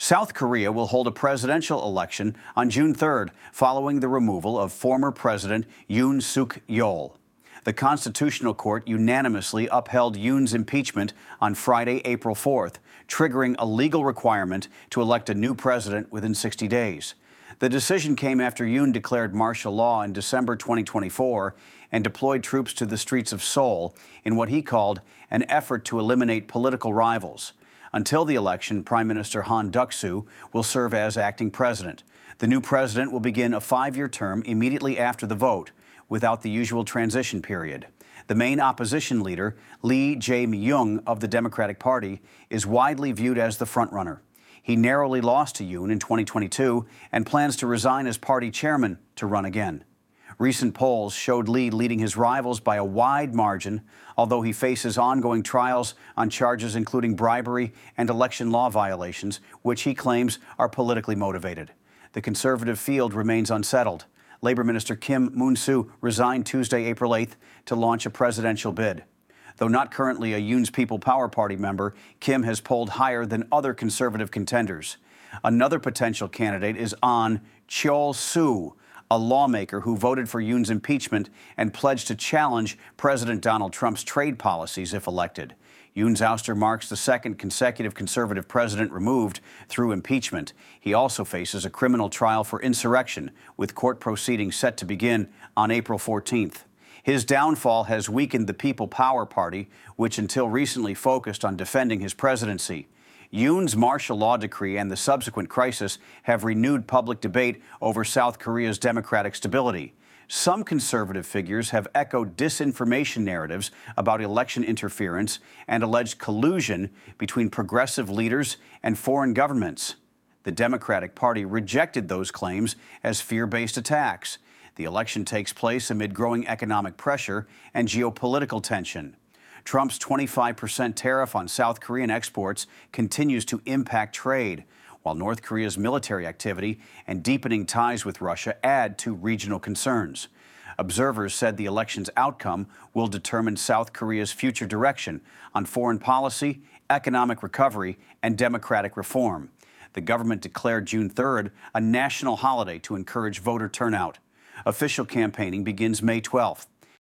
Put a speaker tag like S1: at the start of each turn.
S1: South Korea will hold a presidential election on June 3rd, following the removal of former President Yoon Suk-yeol. The Constitutional Court unanimously upheld Yoon's impeachment on Friday, April 4th, triggering a legal requirement to elect a new president within 60 days. The decision came after Yoon declared martial law in December 2024 and deployed troops to the streets of Seoul in what he called an effort to eliminate political rivals. Until the election, Prime Minister Han Duck-soo will serve as acting president. The new president will begin a 5-year term immediately after the vote, without the usual transition period. The main opposition leader, Lee Jae-myung of the Democratic Party, is widely viewed as the frontrunner. He narrowly lost to Yoon in 2022 and plans to resign as party chairman to run again. Recent polls showed Lee leading his rivals by a wide margin, although he faces ongoing trials on charges including bribery and election law violations, which he claims are politically motivated. The conservative field remains unsettled. Labor Minister Kim Moon-soo resigned Tuesday, April 8th, to launch a presidential bid. Though not currently a Yoon's People Power Party member, Kim has polled higher than other conservative contenders. Another potential candidate is Ahn Cheol-soo, a lawmaker who voted for Yoon's impeachment and pledged to challenge President Donald Trump's trade policies if elected. Yoon's ouster marks the second consecutive conservative president removed through impeachment. He also faces a criminal trial for insurrection, with court proceedings set to begin on April 14th. His downfall has weakened the People Power Party, which until recently focused on defending his presidency. Yoon's martial law decree and the subsequent crisis have renewed public debate over South Korea's democratic stability. Some conservative figures have echoed disinformation narratives about election interference and alleged collusion between progressive leaders and foreign governments. The Democratic Party rejected those claims as fear-based attacks. The election takes place amid growing economic pressure and geopolitical tension. Trump's 25% tariff on South Korean exports continues to impact trade, while North Korea's military activity and deepening ties with Russia add to regional concerns. Observers said the election's outcome will determine South Korea's future direction on foreign policy, economic recovery, and democratic reform. The government declared June 3rd a national holiday to encourage voter turnout. Official campaigning begins May 12th.